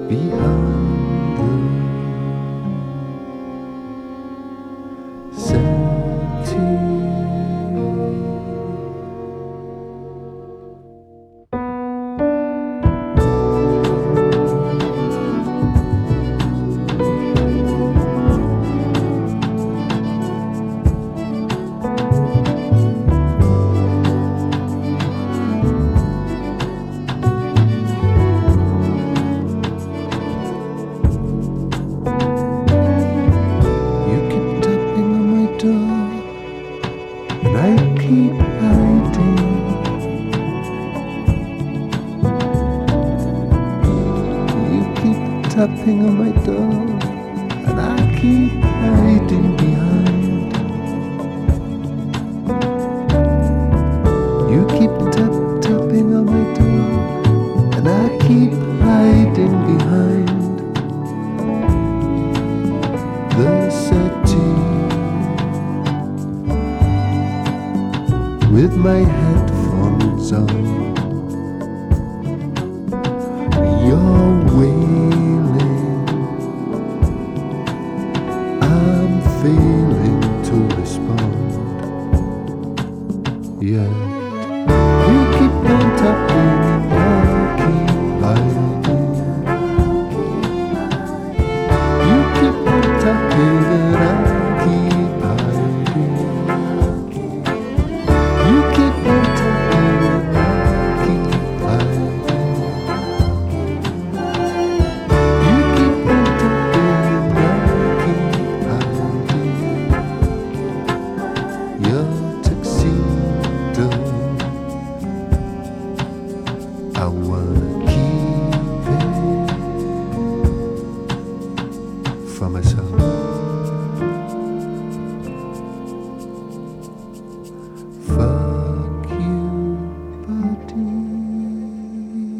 behind the settee. And I keep hiding. You keep tapping on my door, and I keep hiding behind. You keep tapping on my door, and I keep hiding behind the settee. With my headphones on, you're wailing. I'm failing to respond. Yet you keep on tapping and I keep hiding. You keep on tapping and I keep hiding. You keep on tapping and I keep hiding. You keep on tapping and I keep hiding.